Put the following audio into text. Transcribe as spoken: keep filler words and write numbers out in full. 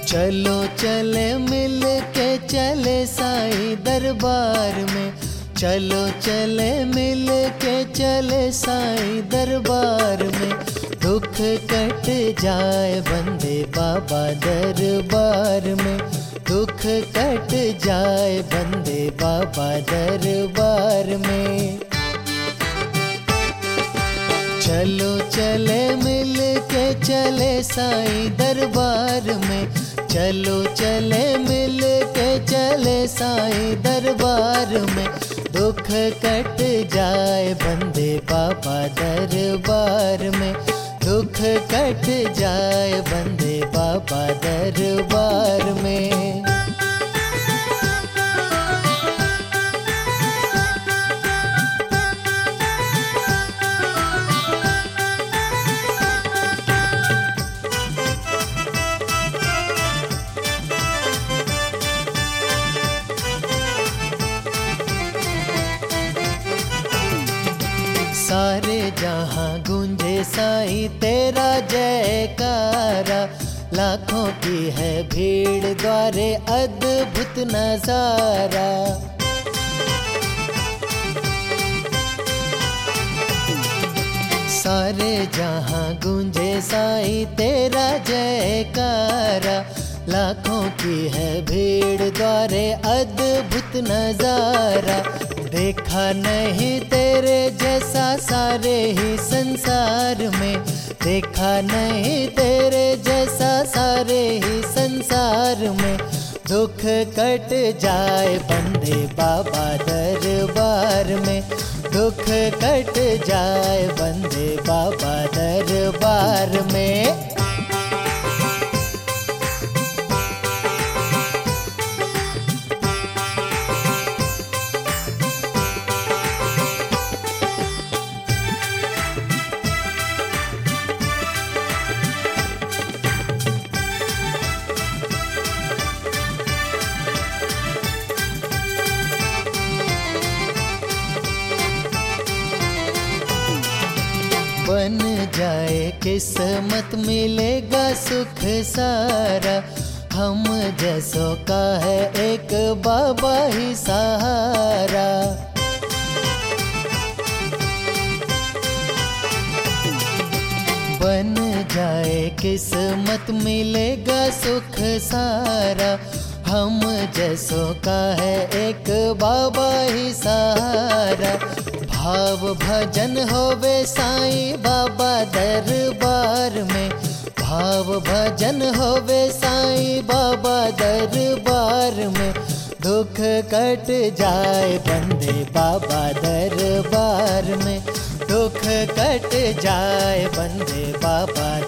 चलो चले मिल के चले साईं दरबार में, चलो चले मिल के चले साईं दरबार में। दुख कट जाए बंदे बाबा दरबार में, दुख कट जाए बंदे बाबा दरबार में। चलो चले मिल के चले साईं दरबार में, चलो चले मिल के चले साईं दरबार में। दुख कट जाए बंदे बाबा दरबार में, दुख कट जाए बंदे बाबा दरबार में। सारे जहां गूंजे साईं तेरा जयकारा, लाखों की है भीड़ द्वारे अद्भुत नजारा। सारे जहां गूंजे साईं तेरा जयकारा, लाखों की है भीड़ द्वारे अद्भुत नजारा। देखा नहीं तेरे जैसा सारे ही संसार में, देखा नहीं तेरे जैसा सारे ही संसार में। दुख कट जाए बंदे बाबा दरबार में, दुख कट जाए बंदे बाबा दरबार में। बन जाए किस्मत मिलेगा सुख सारा, हम जैसों का है एक बाबा ही सहारा। बन जाए किस्मत मिलेगा सुख सारा, हम जैसों का है एक बाबा ही सहारा। भाव भजन होवे साईं बाबा दरबार में, भाव भजन होवे साईं बाबा दरबार में। दुख कट जाए बंदे बाबा दरबार में, दुख कट जाए बंदे बाबा